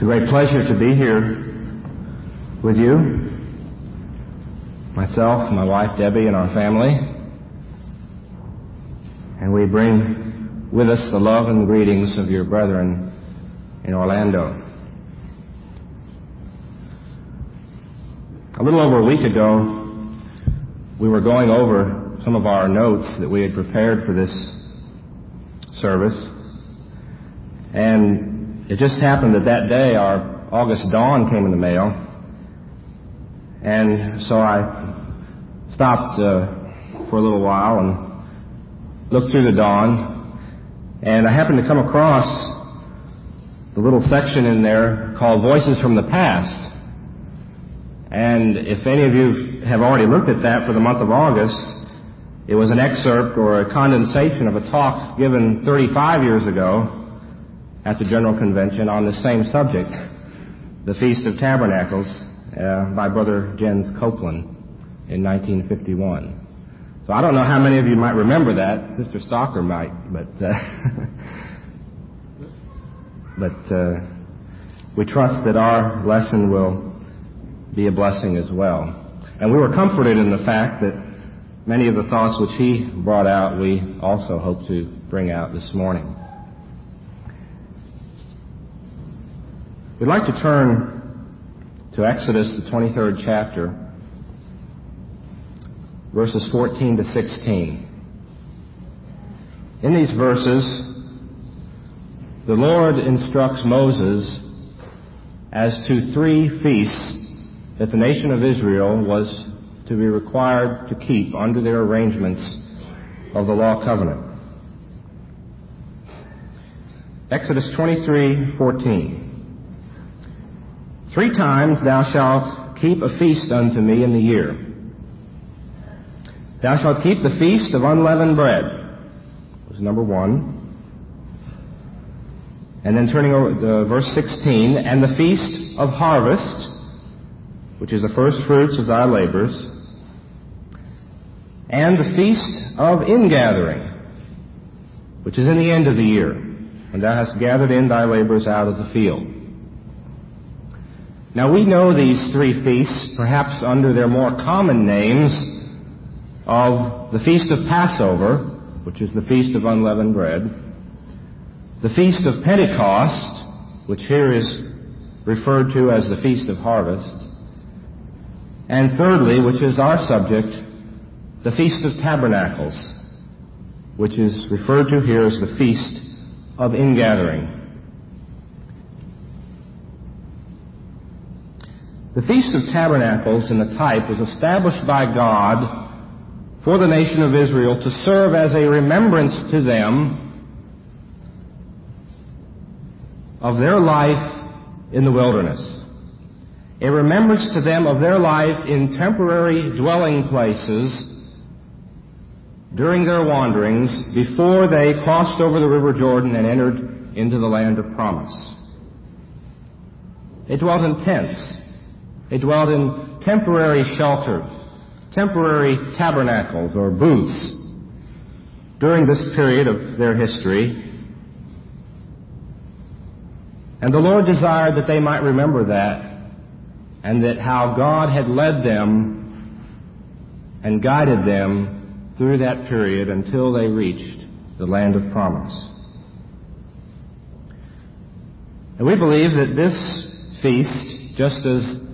It's a great pleasure to be here with you, myself, my wife Debbie, and our family. And we bring with us the love and greetings of your brethren in Orlando. A little over a week ago, we were going over some of our notes that we had prepared for this service, and it just happened that day our August Dawn came in the mail, and so I stopped for a little while and looked through the Dawn, and I happened to come across the little section in there called Voices from the Past. And if any of you have already looked at that for the month of August, it was an excerpt or a condensation of a talk given 35 years ago at the General Convention on the same subject, the Feast of Tabernacles, by Brother Jens Copeland in 1951. So I don't know how many of you might remember that. Sister Stalker might, but we trust that our lesson will be a blessing as well. And we were comforted in the fact that many of the thoughts which he brought out, we also hope to bring out this morning. We'd like to turn to Exodus, the 23rd chapter, verses 14 to 16. In these verses, the Lord instructs Moses as to 3 feasts that the nation of Israel was to be required to keep under their arrangements of the law covenant. Exodus 23:14. 3 times thou shalt keep a feast unto me in the year. Thou shalt keep the feast of unleavened bread. Was number 1. And then turning over to verse 16, and the feast of harvest, which is the first fruits of thy labors, and the feast of ingathering, which is in the end of the year, when thou hast gathered in thy labors out of the field. Now we know these 3 feasts, perhaps under their more common names of the Feast of Passover, which is the Feast of Unleavened Bread, the Feast of Pentecost, which here is referred to as the Feast of Harvest, and thirdly, which is our subject, the Feast of Tabernacles, which is referred to here as the Feast of Ingathering. The Feast of Tabernacles in the type was established by God for the nation of Israel to serve as a remembrance to them of their life in the wilderness. A remembrance to them of their life in temporary dwelling places during their wanderings before they crossed over the River Jordan and entered into the land of promise. They dwelt in tents. They dwelt in temporary shelters, temporary tabernacles or booths during this period of their history. And the Lord desired that they might remember that, and that how God had led them and guided them through that period until they reached the land of promise. And we believe that this feast, just as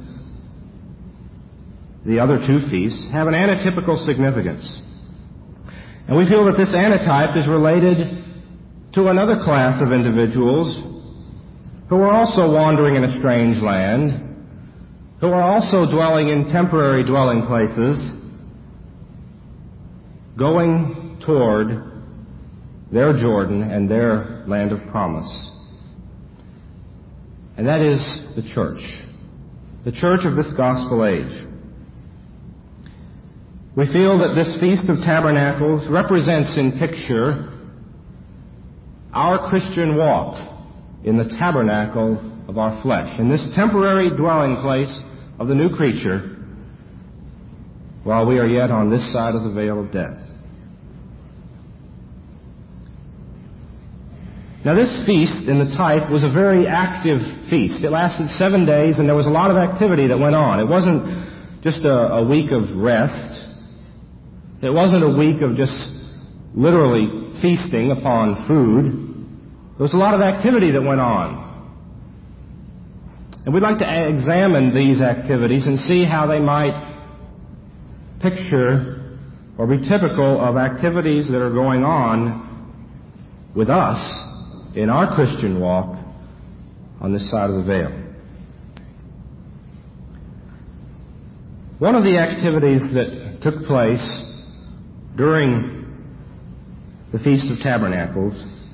the other 2 feasts, have an antitypical significance. And we feel that this antitype is related to another class of individuals who are also wandering in a strange land, who are also dwelling in temporary dwelling places, going toward their Jordan and their land of promise. And that is the church of this gospel age. We feel that this Feast of Tabernacles represents in picture our Christian walk in the tabernacle of our flesh, in this temporary dwelling place of the new creature, while we are yet on this side of the veil of death. Now this feast in the type was a very active feast. It lasted 7 days, and there was a lot of activity that went on. It wasn't just a week of rest. It wasn't a week of just literally feasting upon food. There was a lot of activity that went on. And we'd like to examine these activities and see how they might picture or be typical of activities that are going on with us in our Christian walk on this side of the veil. One of the activities that took place during the Feast of Tabernacles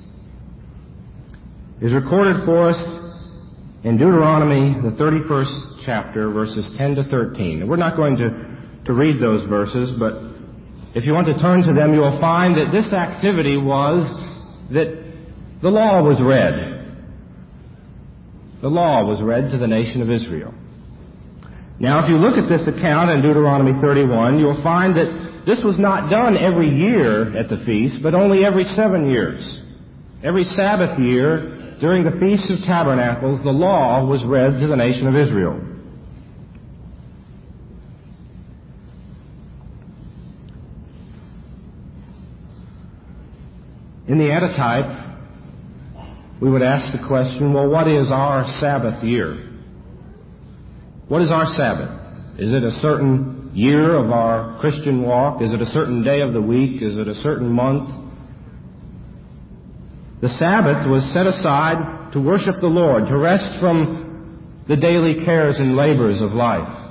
is recorded for us in Deuteronomy, the 31st chapter, verses 10 to 13. We're not going to read those verses, but if you want to turn to them, you will find that this activity was that the law was read. The law was read to the nation of Israel. Now, if you look at this account in Deuteronomy 31, you'll find that this was not done every year at the feast, but only every 7 years. Every Sabbath year, during the Feast of Tabernacles, the law was read to the nation of Israel. In the antitype, we would ask the question, well, what is our Sabbath year? What is our Sabbath? Is it a certain year of our Christian walk? Is it a certain day of the week? Is it a certain month? The Sabbath was set aside to worship the Lord, to rest from the daily cares and labors of life.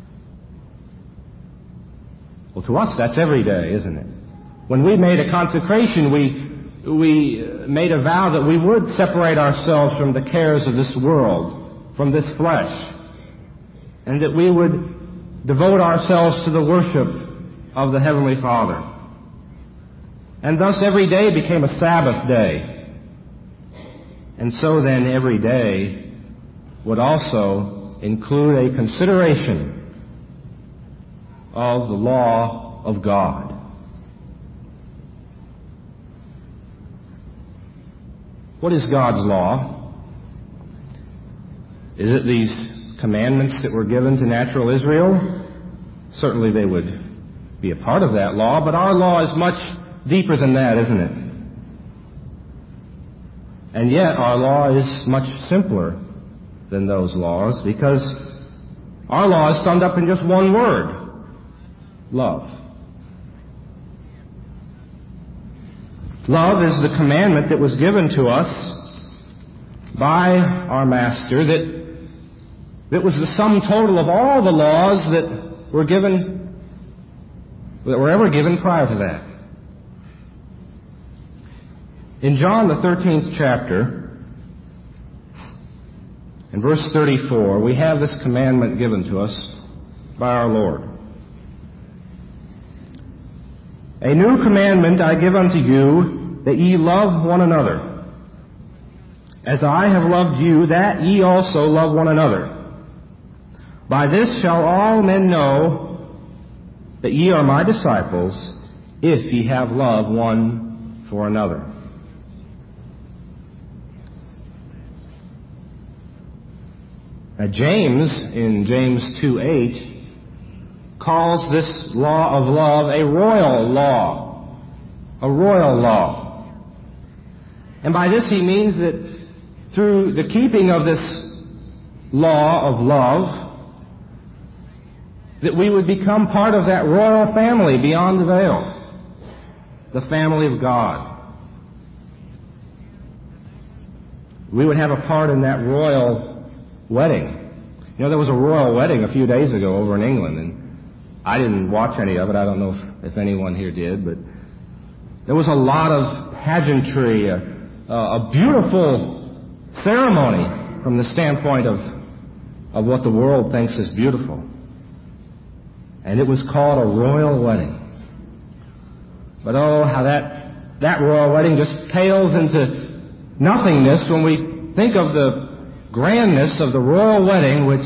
Well, to us, that's every day, isn't it? When we made a consecration, we made a vow that we would separate ourselves from the cares of this world, from this flesh, and that we would devote ourselves to the worship of the Heavenly Father. And thus every day became a Sabbath day. And so then every day would also include a consideration of the law of God. What is God's law? Is it these commandments that were given to natural Israel? Certainly they would be a part of that law, but our law is much deeper than that, isn't it? And yet our law is much simpler than those laws, because our law is summed up in just one word: love. Love is the commandment that was given to us by our Master, that was the sum total of all the laws that were ever given prior to that. In John, the 13th chapter, in verse 34, we have this commandment given to us by our Lord. A new commandment I give unto you, that ye love one another. As I have loved you, that ye also love one another. By this shall all men know that ye are my disciples, if ye have love one for another. Now James, in James 2:8, calls this law of love a royal law. A royal law. And by this he means that through the keeping of this law of love, that we would become part of that royal family beyond the veil, the family of God. We would have a part in that royal wedding. You know, there was a royal wedding a few days ago over in England, and I didn't watch any of it. I don't know if anyone here did, but there was a lot of pageantry, a beautiful ceremony from the standpoint of what the world thinks is beautiful. And it was called a royal wedding. But oh, how that royal wedding just pales into nothingness when we think of the grandness of the royal wedding which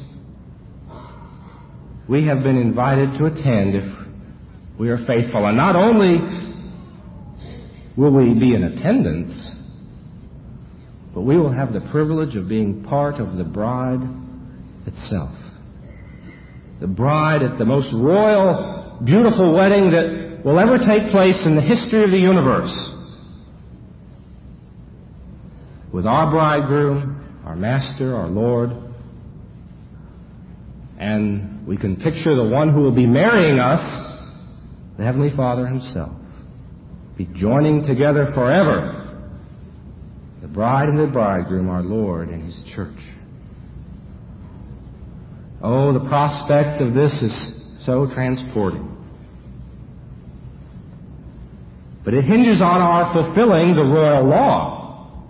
we have been invited to attend if we are faithful. And not only will we be in attendance, but we will have the privilege of being part of the bride itself. The bride at the most royal, beautiful wedding that will ever take place in the history of the universe. With our bridegroom, our Master, our Lord, and we can picture the one who will be marrying us, the Heavenly Father Himself, be joining together forever the bride and the bridegroom, our Lord, and His church. Oh, the prospect of this is so transporting. But it hinges on our fulfilling the royal law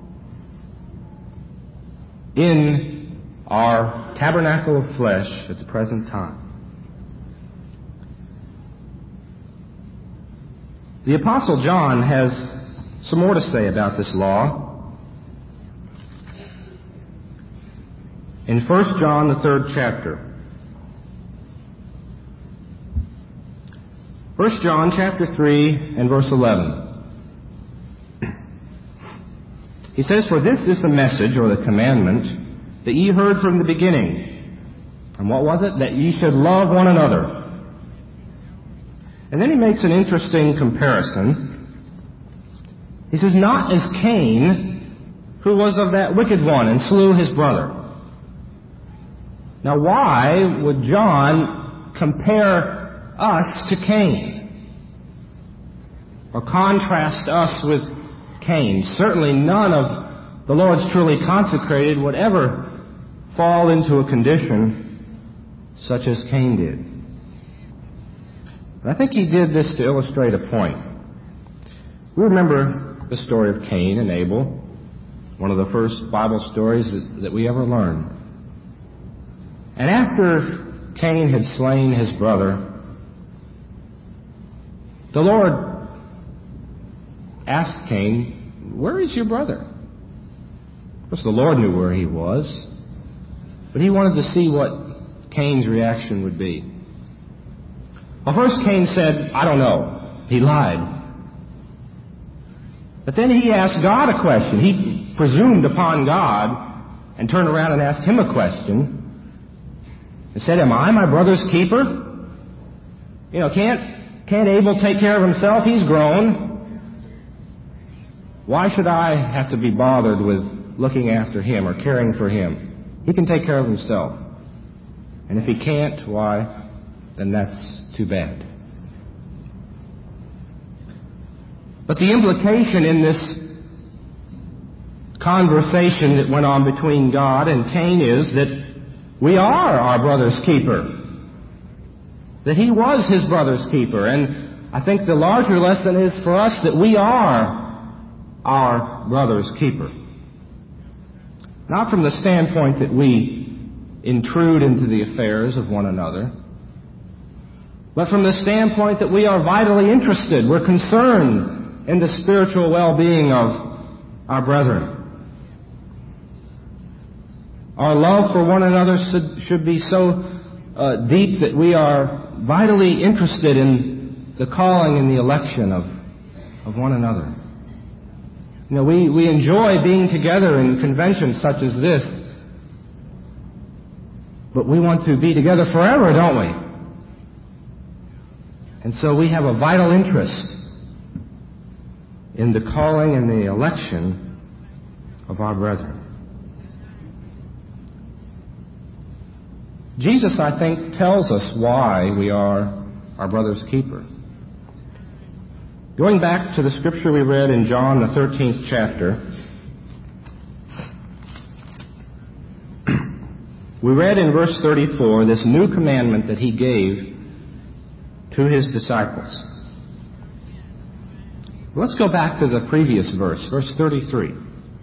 in our tabernacle of flesh at the present time. The Apostle John has some more to say about this law. In 1 John, the 3rd chapter. 1 John chapter 3 and verse 11. He says, "For this is the message, or the commandment, that ye heard from the beginning." And what was it? That ye should love one another. And then he makes an interesting comparison. He says, "Not as Cain, who was of that wicked one, and slew his brother." Now, why would John compare us to Cain? Or contrast us with Cain? Certainly none of the Lord's truly consecrated would ever fall into a condition such as Cain did. But I think he did this to illustrate a point. We remember the story of Cain and Abel, one of the first Bible stories that we ever learned. And after Cain had slain his brother, the Lord asked Cain, "Where is your brother?" Of course, the Lord knew where he was, but he wanted to see what Cain's reaction would be. Well, first Cain said, "I don't know." He lied. But then he asked God a question. He presumed upon God and turned around and asked him a question. And said, "Am I my brother's keeper? You know, can't Abel take care of himself? He's grown. Why should I have to be bothered with looking after him or caring for him? He can take care of himself. And if he can't, why, then that's too bad." But the implication in this conversation that went on between God and Cain is that we are our brother's keeper. That he was his brother's keeper. And I think the larger lesson is for us that we are our brother's keeper. Not from the standpoint that we intrude into the affairs of one another, but from the standpoint that we are vitally interested. We're concerned in the spiritual well-being of our brethren. Our love for one another should be so deep that we are vitally interested in the calling and the election of one another. You know, we enjoy being together in conventions such as this, but we want to be together forever, don't we? And so we have a vital interest in the calling and the election of our brethren. Jesus, I think, tells us why we are our brother's keeper. Going back to the scripture we read in John, the 13th chapter, we read in verse 34 this new commandment that he gave to his disciples. Let's go back to the previous verse, verse 33.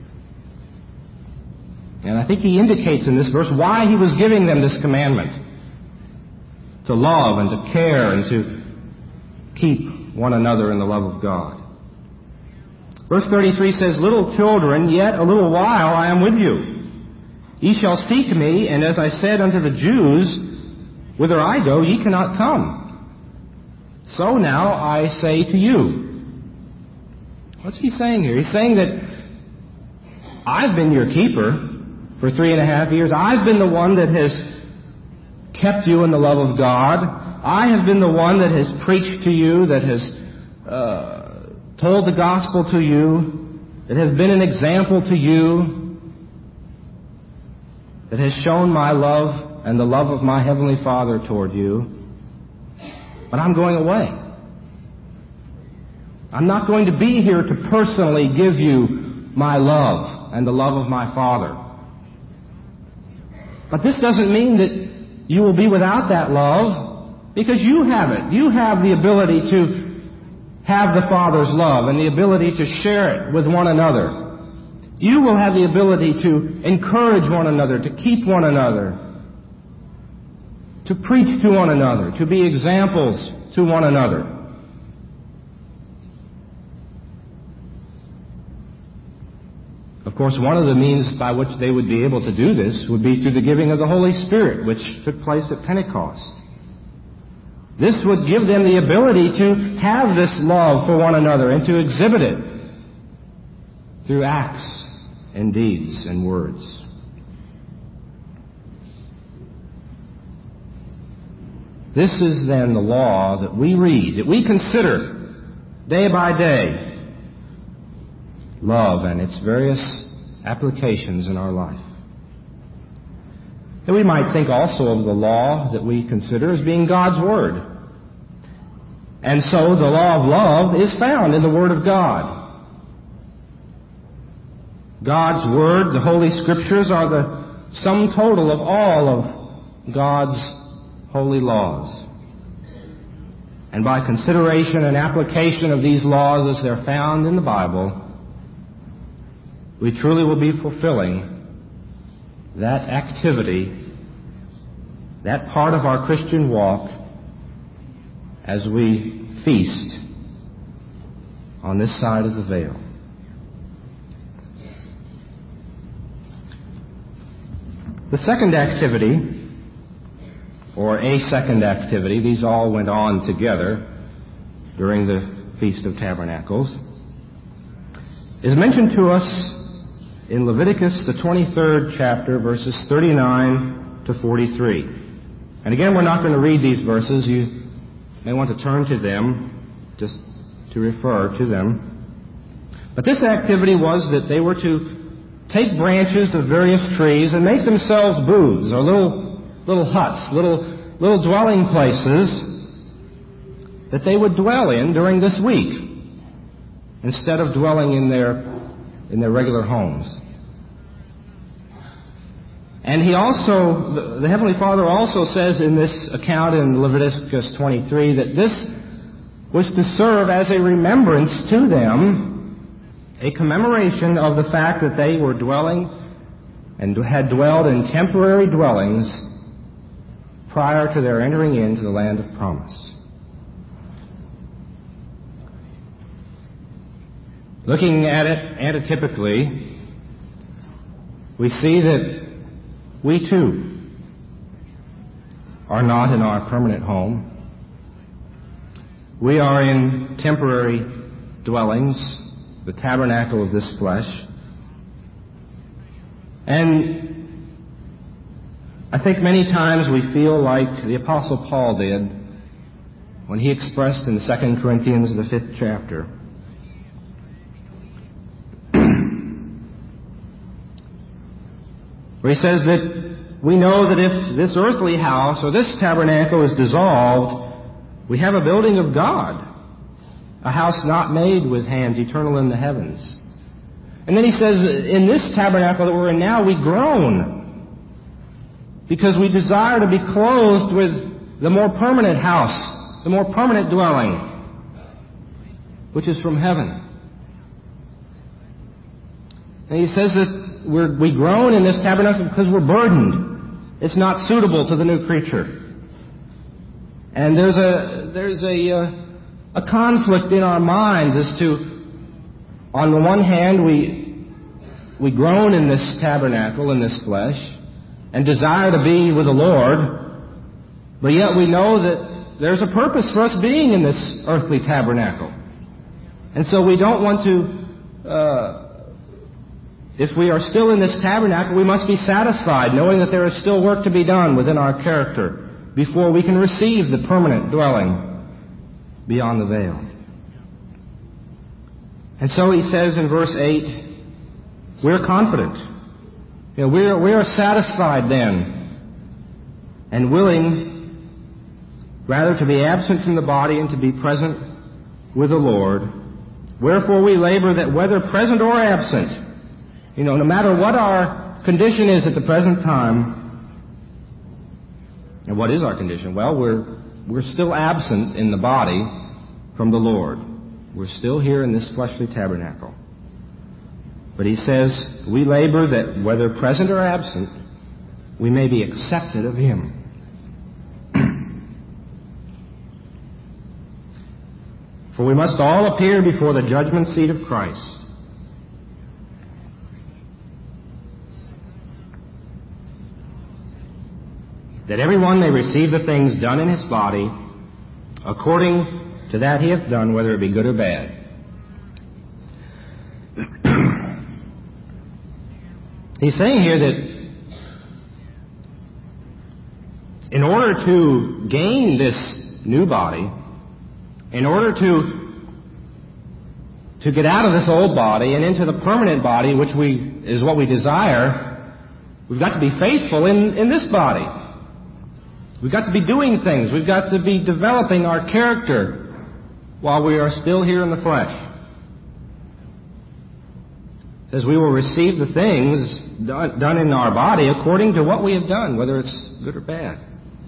And I think he indicates in this verse why he was giving them this commandment. To love and to care and to keep one another in the love of God. Verse 33 says, "Little children, yet a little while I am with you. Ye shall seek me, and as I said unto the Jews, whither I go, ye cannot come. So now I say to you." What's he saying here? He's saying that I've been your keeper for 3.5 years. I've been the one that has kept you in the love of God. I have been the one that has preached to you, that has told the gospel to you, that has been an example to you, that has shown my love and the love of my Heavenly Father toward you. But I'm going away. I'm not going to be here to personally give you my love and the love of my Father. But this doesn't mean that you will be without that love, because you have it. You have the ability to have the Father's love and the ability to share it with one another. You will have the ability to encourage one another, to keep one another, to preach to one another, to be examples to one another. Of course, one of the means by which they would be able to do this would be through the giving of the Holy Spirit, which took place at Pentecost. This would give them the ability to have this love for one another and to exhibit it through acts and deeds and words. This is then the law that we read, that we consider day by day. Love and its various applications in our life. And we might think also of the law that we consider as being God's Word. And so the law of love is found in the Word of God. God's Word, the Holy Scriptures, are the sum total of all of God's holy laws. And by consideration and application of these laws as they're found in the Bible, we truly will be fulfilling that activity, that part of our Christian walk, as we feast on this side of the veil. The second activity, or a second activity, these all went on together during the Feast of Tabernacles, is mentioned to us in Leviticus, the 23rd chapter, verses 39 to 43. And again, we're not going to read these verses. You may want to turn to them, just to refer to them. But this activity was that they were to take branches of various trees and make themselves booths, or little huts, little dwelling places that they would dwell in during this week, instead of dwelling in their regular homes. And he also, the Heavenly Father also says in this account in Leviticus 23 that this was to serve as a remembrance to them, a commemoration of the fact that they were dwelling and had dwelled in temporary dwellings prior to their entering into the land of promise. Looking at it antitypically, we see that we too are not in our permanent home. We are in temporary dwellings, the tabernacle of this flesh. And I think many times we feel like the Apostle Paul did when he expressed in 2 Corinthians, the 5th chapter, where he says that we know that if this earthly house or this tabernacle is dissolved, we have a building of God, a house not made with hands, eternal in the heavens. And then he says, in this tabernacle that we're in now, we groan because we desire to be clothed with the more permanent house, the more permanent dwelling, which is from heaven. And he says that we groan in this tabernacle because we're burdened. It's not suitable to the new creature. And there's a conflict in our minds as to, on the one hand, we groan in this tabernacle, in this flesh, and desire to be with the Lord, but yet we know that there's a purpose for us being in this earthly tabernacle. And so we don't want to if we are still in this tabernacle, we must be satisfied, knowing that there is still work to be done within our character before we can receive the permanent dwelling beyond the veil. And so he says in verse 8, we're confident. We are satisfied then and willing rather to be absent from the body and to be present with the Lord. Wherefore we labor that whether present or absent, no matter what our condition is at the present time. And what is our condition? Well, we're still absent in the body from the Lord. We're still here in this fleshly tabernacle. But he says, we labor that whether present or absent, we may be accepted of him. For we must all appear before the judgment seat of Christ, that every one may receive the things done in his body according to that he hath done, whether it be good or bad. He's saying here that in order to gain this new body, in order to get out of this old body and into the permanent body, which is what we desire, we've got to be faithful in this body. We've got to be doing things. We've got to be developing our character while we are still here in the flesh. It says we will receive the things done in our body according to what we have done, whether it's good or bad.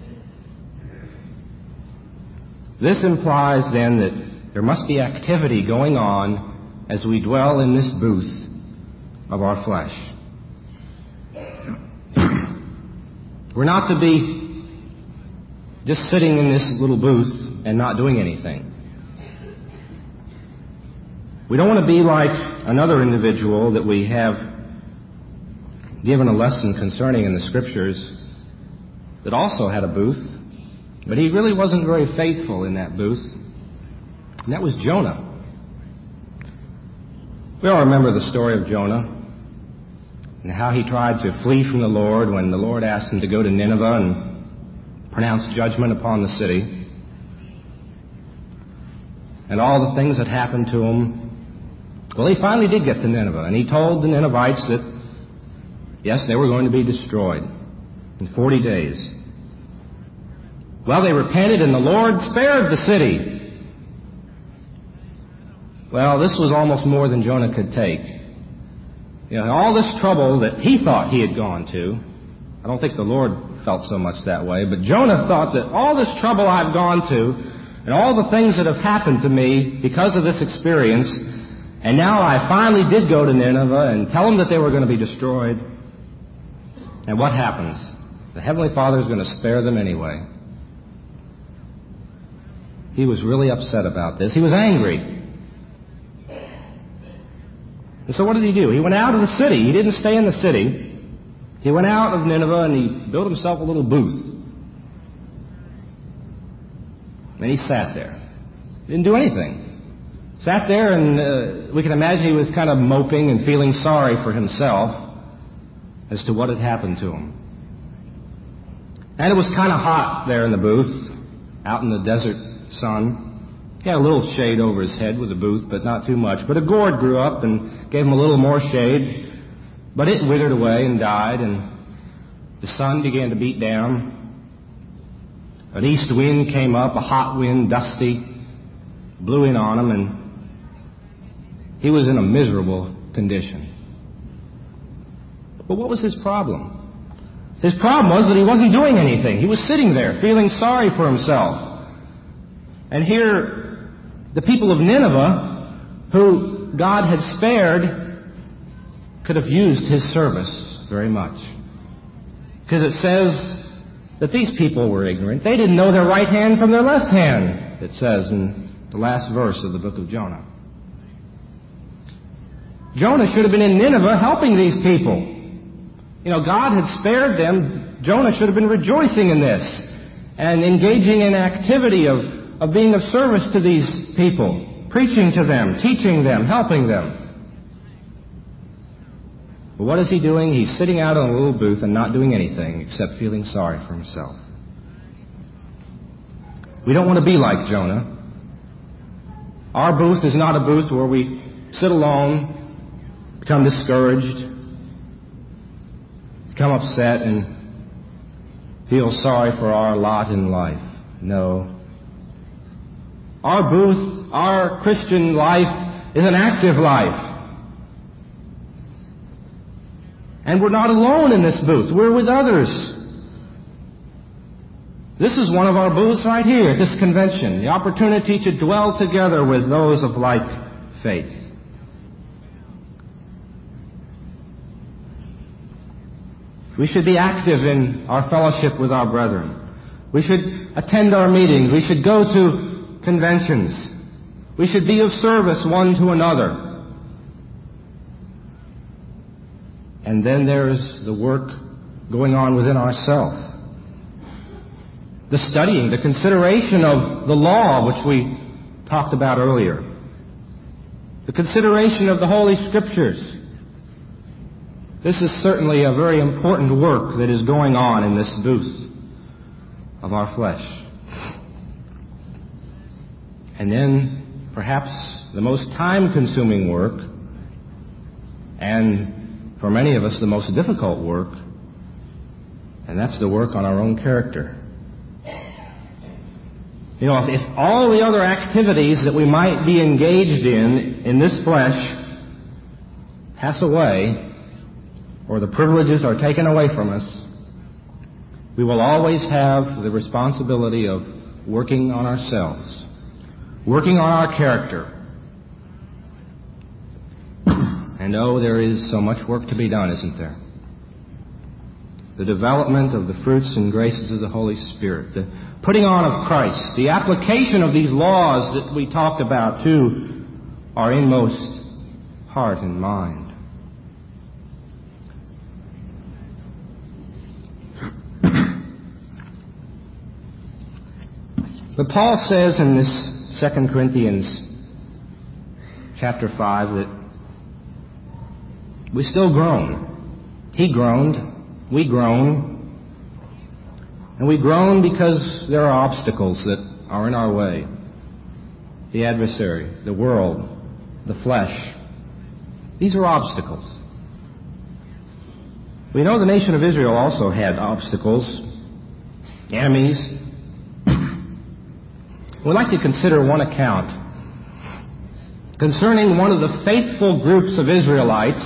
This implies then that there must be activity going on as we dwell in this booth of our flesh. We're not to be just sitting in this little booth and not doing anything. We don't want to be like another individual that we have given a lesson concerning in the Scriptures that also had a booth, but he really wasn't very faithful in that booth, and that was Jonah. We all remember the story of Jonah and how he tried to flee from the Lord when the Lord asked him to go to Nineveh and pronounce judgment upon the city, and all the things that happened to him. Well, he finally did get to Nineveh, and he told the Ninevites that, yes, they were going to be destroyed in 40 days. Well, they repented, and the Lord spared the city. Well, this was almost more than Jonah could take. All this trouble that he thought he had gone to, I don't think the Lord felt so much that way, but Jonah thought that all this trouble I've gone to, and all the things that have happened to me because of this experience, and now I finally did go to Nineveh and tell them that they were going to be destroyed. And what happens? The Heavenly Father is going to spare them anyway. He was really upset about this. He was angry. And so what did he do? He went out of the city. He didn't stay in the city. He went out of Nineveh and he built himself a little booth. And he sat there. Didn't do anything. Sat there, and we can imagine he was kind of moping and feeling sorry for himself as to what had happened to him. And it was kind of hot there in the booth, out in the desert sun. He had a little shade over his head with the booth, but not too much. But a gourd grew up and gave him a little more shade, but it withered away and died, and the sun began to beat down. An east wind came up, a hot wind, dusty, blew in on him, and he was in a miserable condition. But what was his problem? His problem was that he wasn't doing anything. He was sitting there feeling sorry for himself. And here, the people of Nineveh, who God had spared, could have used his service very much. Because it says that these people were ignorant. They didn't know their right hand from their left hand, it says in the last verse of the book of Jonah. Jonah should have been in Nineveh helping these people. God had spared them. Jonah should have been rejoicing in this and engaging in activity of being of service to these people, preaching to them, teaching them, helping them. But what is he doing? He's sitting out in a little booth and not doing anything except feeling sorry for himself. We don't want to be like Jonah. Our booth is not a booth where we sit alone, become discouraged, become upset, and feel sorry for our lot in life. No. Our booth, our Christian life, is an active life. And we're not alone in this booth. We're with others. This is one of our booths right here at this convention, the opportunity to dwell together with those of like faith. We should be active in our fellowship with our brethren. We should attend our meetings. We should go to conventions. We should be of service one to another. And then there's the work going on within ourselves. The studying, the consideration of the law, which we talked about earlier. The consideration of the Holy Scriptures. This is certainly a very important work that is going on in this booth of our flesh. And then, perhaps, the most time-consuming work, and for many of us, the most difficult work, and that's the work on our own character. You know, if all the other activities that we might be engaged in this flesh, pass away, or the privileges are taken away from us, we will always have the responsibility of working on ourselves, working on our character. And oh, there is so much work to be done, isn't there? The development of the fruits and graces of the Holy Spirit, the putting on of Christ, the application of these laws that we talked about to our inmost heart and mind. But Paul says in this 2 Corinthians chapter 5 that we still groan. He groaned, we groan. And we groan because there are obstacles that are in our way. The adversary, the world, the flesh. These are obstacles. We know the nation of Israel also had obstacles, enemies. We'd like to consider one account concerning one of the faithful groups of Israelites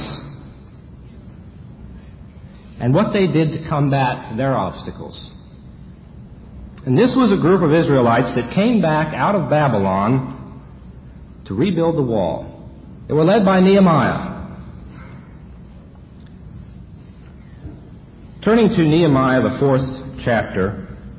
and what they did to combat their obstacles. And this was a group of Israelites that came back out of Babylon to rebuild the wall. They were led by Nehemiah. Turning to Nehemiah, the 4th chapter,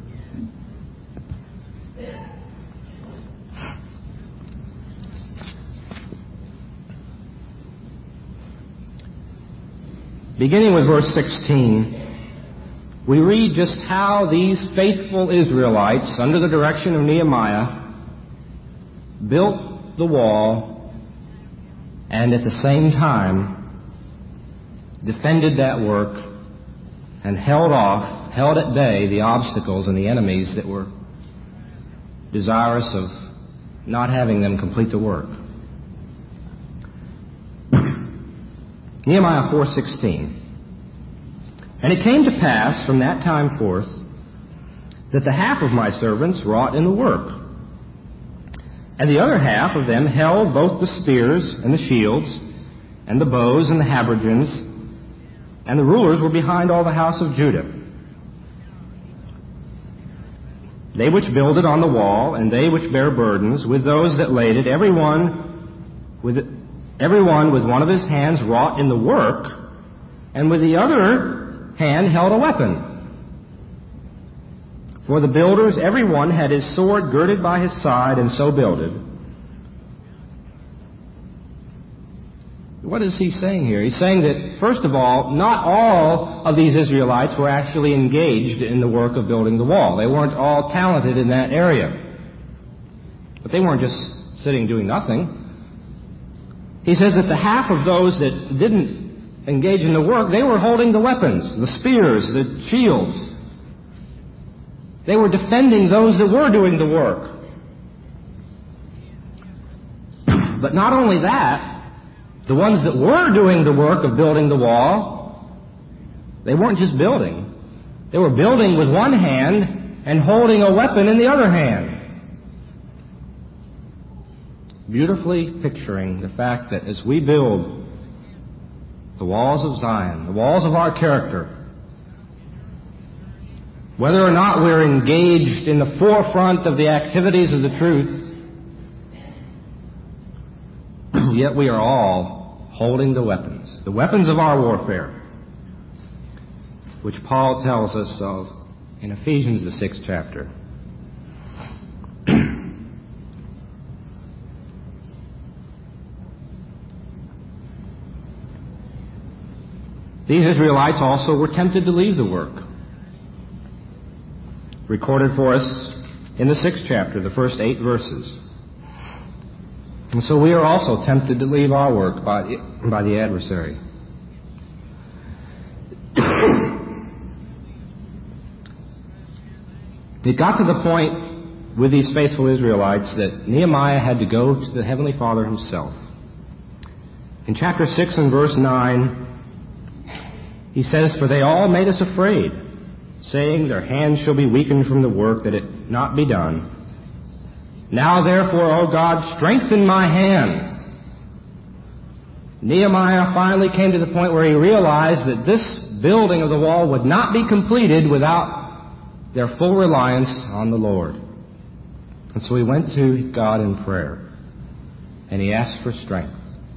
beginning with verse 16, we read just how these faithful Israelites, under the direction of Nehemiah, built the wall and at the same time defended that work and held at bay the obstacles and the enemies that were desirous of not having them complete the work. Nehemiah 4:16. And it came to pass from that time forth that the half of my servants wrought in the work, and the other half of them held both the spears and the shields, and the bows and the habergeons, and the rulers were behind all the house of Judah. They which builded on the wall, and they which bare burdens, with those that laid it, every one with one of his hands wrought in the work, and with the other hand held a weapon. For the builders, every one had his sword girded by his side, and so builded. What is he saying here? He's saying that, first of all, not all of these Israelites were actually engaged in the work of building the wall. They weren't all talented in that area. But they weren't just sitting doing nothing. He says that the half of those that didn't engaged in the work, they were holding the weapons, the spears, the shields. They were defending those that were doing the work. But not only that, the ones that were doing the work of building the wall, they weren't just building. They were building with one hand and holding a weapon in the other hand. Beautifully picturing the fact that as we build the walls of Zion, the walls of our character, whether or not we're engaged in the forefront of the activities of the truth, yet we are all holding the weapons of our warfare, which Paul tells us of in Ephesians, the 6th chapter. These Israelites also were tempted to leave the work. Recorded for us in the 6th chapter, the first 8 verses. And so we are also tempted to leave our work by the adversary. It got to the point with these faithful Israelites that Nehemiah had to go to the Heavenly Father himself. In chapter 6 and verse 9, he says, "For they all made us afraid, saying, their hands shall be weakened from the work, that it not be done. Now therefore, O God, strengthen my hands." Nehemiah finally came to the point where he realized that this building of the wall would not be completed without their full reliance on the Lord. And so he went to God in prayer, and he asked for strength.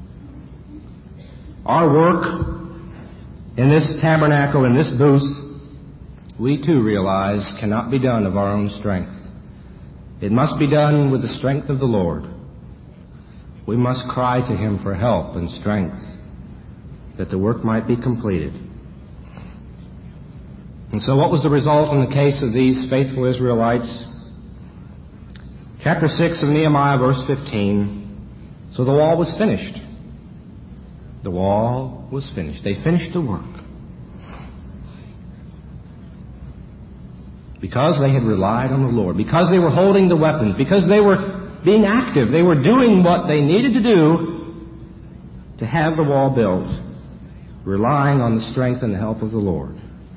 Our work in this tabernacle, in this booth, we too realize cannot be done of our own strength. It must be done with the strength of the Lord. We must cry to Him for help and strength, that the work might be completed. And so what was the result in the case of these faithful Israelites? Chapter 6 of Nehemiah, verse 15. So the wall was finished. The wall was finished. They finished the work. Because they had relied on the Lord, because they were holding the weapons, because they were being active, they were doing what they needed to do to have the wall built, relying on the strength and the help of the Lord.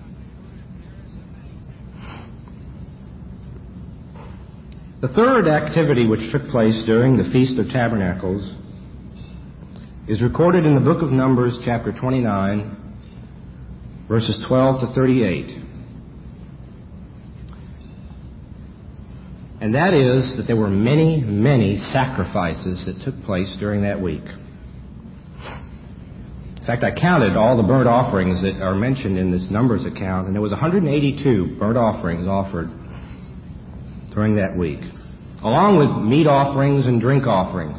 The third activity which took place during the Feast of Tabernacles is recorded in the book of Numbers, chapter 29, verses 12 to 38. And that is that there were many, many sacrifices that took place during that week. In fact, I counted all the burnt offerings that are mentioned in this Numbers account, and there was 182 burnt offerings offered during that week, along with meat offerings and drink offerings.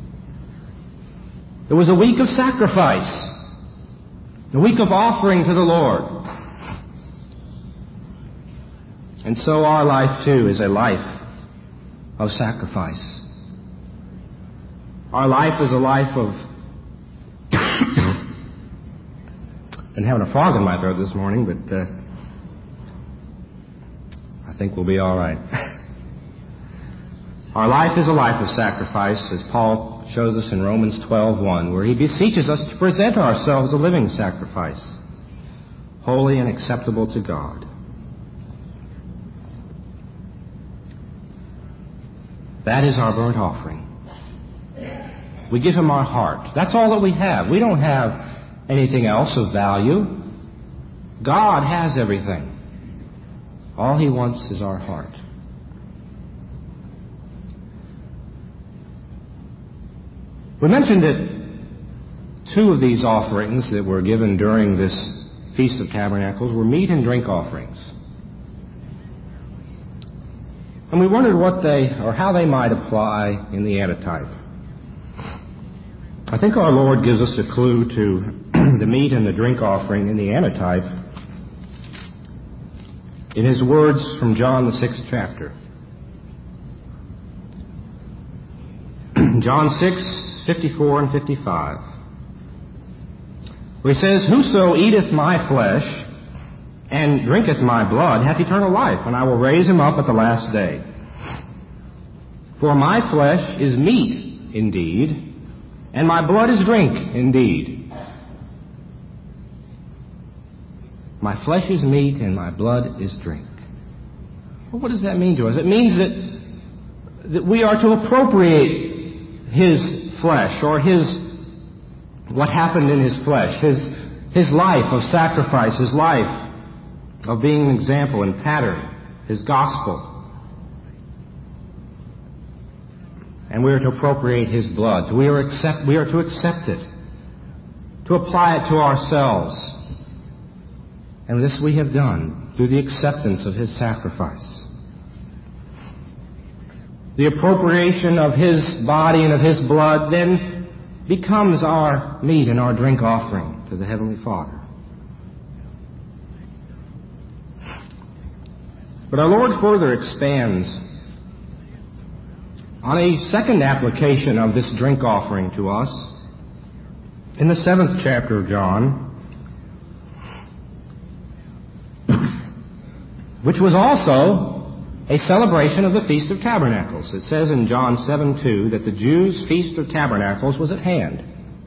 It was a week of sacrifice, a week of offering to the Lord. And so our life, too, is a life of sacrifice. Our life is a life of... been having a frog in my throat this morning, but I think we'll be all right. Our life is a life of sacrifice, as Paul shows us in Romans 12:1, where he beseeches us to present ourselves a living sacrifice, holy and acceptable to God. That is our burnt offering. We give Him our heart. That's all that we have. We don't have anything else of value. God has everything. All He wants is our heart. We mentioned that two of these offerings that were given during this Feast of Tabernacles were meat and drink offerings. And we wondered what how they might apply in the antitype. I think our Lord gives us a clue to the meat and the drink offering in the antitype in His words from John, the 6th chapter. John 6, 54 and 55. where he says, "Whoso eateth my flesh and drinketh my blood hath eternal life, and I will raise him up at the last day. For my flesh is meat indeed, and my blood is drink indeed." My flesh is meat and my blood is drink. Well, what does that mean to us? It means that we are to appropriate His flesh, or what happened in His flesh, His life of sacrifice, His life of being an example and pattern, His gospel. And we are to appropriate His blood. We are to accept it, to apply it to ourselves. And this we have done through the acceptance of His sacrifice. The appropriation of His body and of His blood then becomes our meat and our drink offering to the Heavenly Father. But our Lord further expands on a second application of this drink offering to us in the 7th chapter of John, which was also a celebration of the Feast of Tabernacles. It says in John 7:2 that the Jews' Feast of Tabernacles was at hand.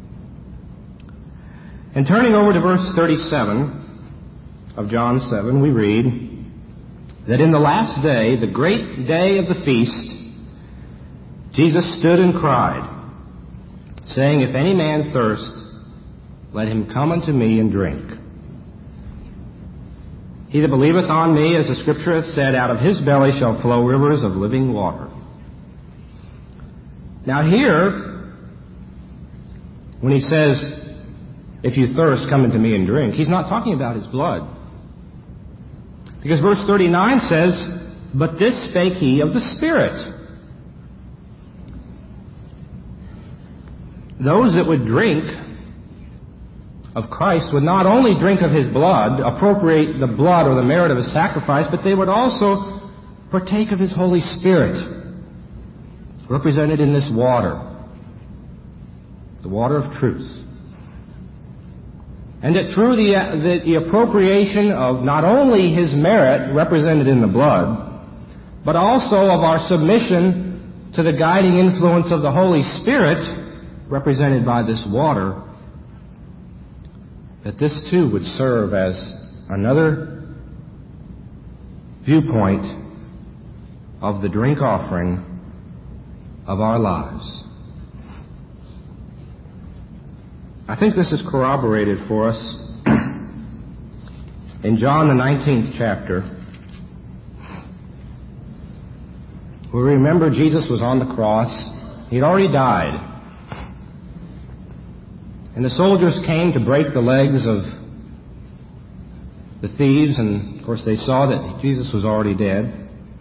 And turning over to verse 37 of John 7, we read that in the last day, the great day of the feast, Jesus stood and cried, saying, "If any man thirst, let him come unto me and drink. He that believeth on me, as the Scripture hath said, out of his belly shall flow rivers of living water." Now here, when he says, "If you thirst, come unto me and drink," he's not talking about his blood. Because verse 39 says, "But this spake he of the Spirit." Those that would drink of Christ would not only drink of His blood, appropriate the blood or the merit of His sacrifice, but they would also partake of His Holy Spirit, represented in this water, the water of truth. And that through the appropriation of not only His merit, represented in the blood, but also of our submission to the guiding influence of the Holy Spirit, represented by this water, that this too would serve as another viewpoint of the drink offering of our lives. I think this is corroborated for us in John the 19th chapter, where we remember Jesus was on the cross. He had already died. And the soldiers came to break the legs of the thieves, and of course they saw that Jesus was already dead.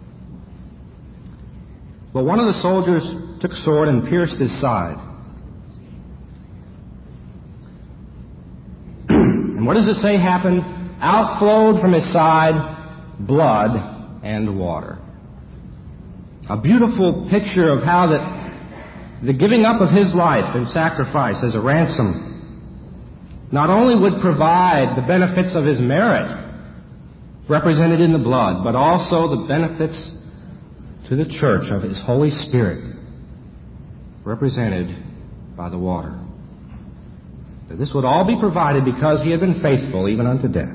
But one of the soldiers took a sword and pierced His side. And what does it say happened? Out flowed from His side blood and water. A beautiful picture of how that the giving up of His life in sacrifice as a ransom not only would provide the benefits of His merit represented in the blood, but also the benefits to the church of His Holy Spirit represented by the water. That this would all be provided because He had been faithful even unto death.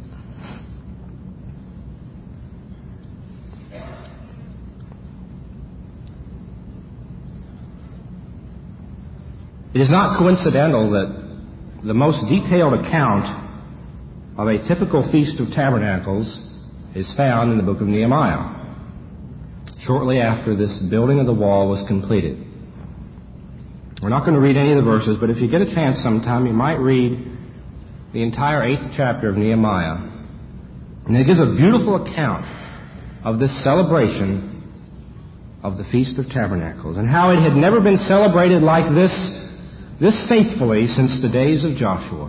It is not coincidental that the most detailed account of a typical Feast of Tabernacles is found in the book of Nehemiah, shortly after this building of the wall was completed. We're not going to read any of the verses, but if you get a chance sometime, you might read the entire 8th chapter of Nehemiah. And it gives a beautiful account of this celebration of the Feast of Tabernacles, and how it had never been celebrated like this faithfully since the days of Joshua.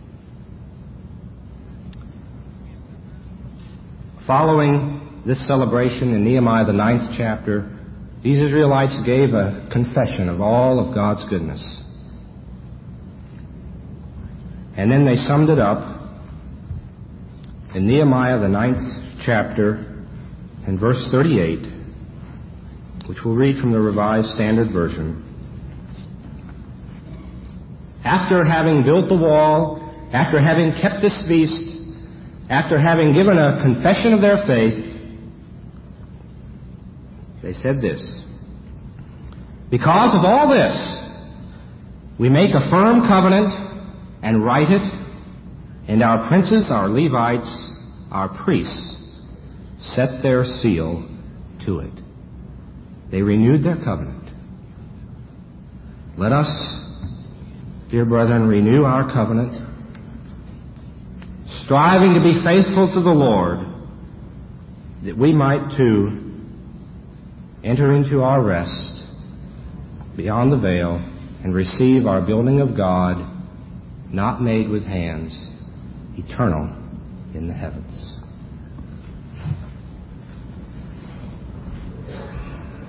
Following this celebration in Nehemiah, the 9th chapter, these Israelites gave a confession of all of God's goodness. And then they summed it up in Nehemiah, the 9th chapter, and verse 38, which we'll read from the Revised Standard Version. After having built the wall, after having kept this feast, after having given a confession of their faith, they said this: because of all this, we make a firm covenant and write it, and our princes, our Levites, our priests, set their seal to it. They renewed their covenant. Let us, dear brethren, renew our covenant, striving to be faithful to the Lord, that we might too enter into our rest beyond the veil and receive our building of God, not made with hands, eternal in the heavens.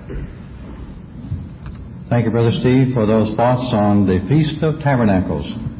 Thank you, Brother Steve, for those thoughts on the Feast of Tabernacles.